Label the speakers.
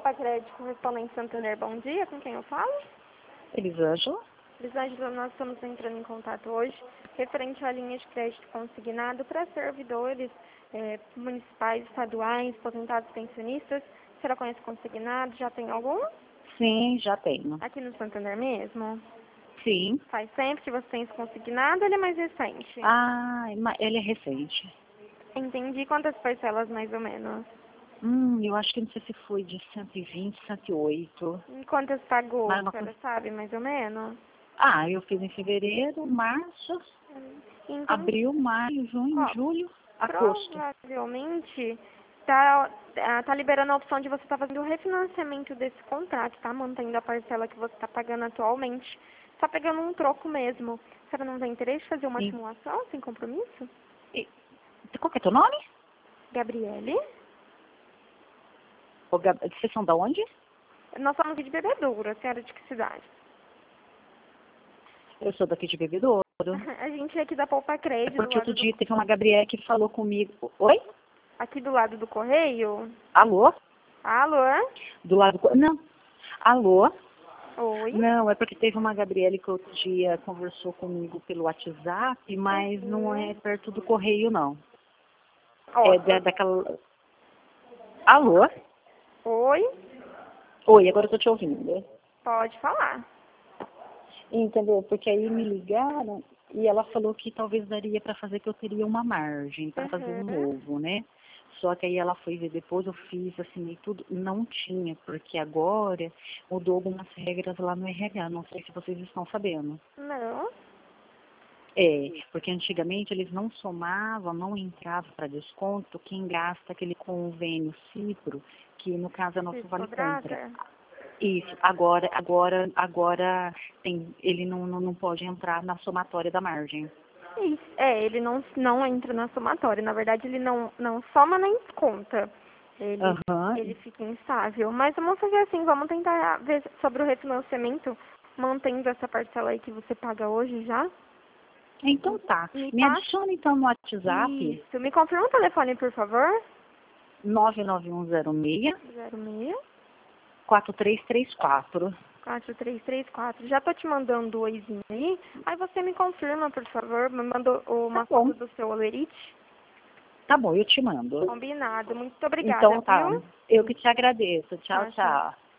Speaker 1: Poupa Crédito Correspondente Santander, bom dia, com quem eu falo?
Speaker 2: Elisângela?
Speaker 1: Elisângela, nós estamos entrando em contato hoje referente à linha de crédito consignado para servidores municipais, estaduais, aposentados pensionistas. A senhora conhece consignado? Já tem algum?
Speaker 2: Sim, já tenho.
Speaker 1: Aqui no Santander mesmo?
Speaker 2: Sim.
Speaker 1: Faz tempo que você tem esse consignado, ele é mais recente?
Speaker 2: Ah, ele é recente.
Speaker 1: Entendi. Quantas parcelas mais ou menos?
Speaker 2: Eu acho que não sei se foi de 120, 108.
Speaker 1: E quantas pagou?
Speaker 2: Mas
Speaker 1: A
Speaker 2: uma
Speaker 1: senhora
Speaker 2: coisa...
Speaker 1: sabe mais ou menos?
Speaker 2: Ah, eu fiz em fevereiro, março,
Speaker 1: Entendi.
Speaker 2: abril, maio, junho,
Speaker 1: Ó,
Speaker 2: julho, agosto.
Speaker 1: provavelmente tá liberando a opção de você estar fazendo o refinanciamento desse contrato, tá? Mantendo a parcela que você está pagando atualmente. Só pegando um troco mesmo. A senhora não tem interesse em fazer uma
Speaker 2: E,
Speaker 1: simulação sem compromisso?
Speaker 2: e, qual que é teu nome?
Speaker 1: Gabriele?
Speaker 2: Vocês são da onde?
Speaker 1: Nós somos aqui de Bebedouro, a senhora de que cidade?
Speaker 2: Eu sou daqui de Bebedouro.
Speaker 1: A gente é aqui da Poupa
Speaker 2: É
Speaker 1: Crédito,
Speaker 2: porque outro dia teve uma Gabriela que falou comigo. Oi?
Speaker 1: aqui do lado do correio.
Speaker 2: Alô?
Speaker 1: Alô?
Speaker 2: Do lado do... Não. Alô?
Speaker 1: Oi?
Speaker 2: Não, é porque teve uma Gabriele que outro dia conversou comigo pelo WhatsApp, mas não é perto do correio, não.
Speaker 1: Ó,
Speaker 2: É daquela... Alô?
Speaker 1: oi?
Speaker 2: Oi, agora eu tô te ouvindo.
Speaker 1: Pode falar.
Speaker 2: Entendeu? Porque aí me ligaram e ela falou que talvez daria para fazer, que eu teria uma margem para fazer um
Speaker 1: Uhum.
Speaker 2: novo, né? Só que aí ela foi ver depois, eu fiz, assinei tudo, não tinha, porque agora mudou algumas regras lá no RH, não sei se vocês estão sabendo.
Speaker 1: Não.
Speaker 2: É, porque antigamente eles não somavam, não entrava para desconto quem gasta aquele convênio Cipro, que no caso é nosso Vale Compra.
Speaker 1: Psicodrata?
Speaker 2: Isso, agora tem, ele não pode entrar na somatória da margem.
Speaker 1: Isso. Ele não entra na somatória. Na verdade, ele não soma nem desconta.
Speaker 2: Aham.
Speaker 1: Ele fica instável. Mas vamos fazer assim, vamos tentar ver sobre o refinanciamento, mantendo essa parcela aí que você paga hoje já.
Speaker 2: Então tá.
Speaker 1: Me
Speaker 2: Me
Speaker 1: passa
Speaker 2: adiciona então no WhatsApp
Speaker 1: isso. Me confirma o telefone, por favor.
Speaker 2: 99106
Speaker 1: 06
Speaker 2: 4334.
Speaker 1: 4334. Já tô te mandando o oizinho aí. Aí você me confirma, por favor. Me manda
Speaker 2: Tá
Speaker 1: uma
Speaker 2: bom.
Speaker 1: foto do seu olerite.
Speaker 2: Tá bom, eu te mando.
Speaker 1: Combinado. Muito obrigada,
Speaker 2: Então
Speaker 1: viu?
Speaker 2: tá. Eu que te agradeço. Tchau,
Speaker 1: Tchau, tchau.
Speaker 2: tchau.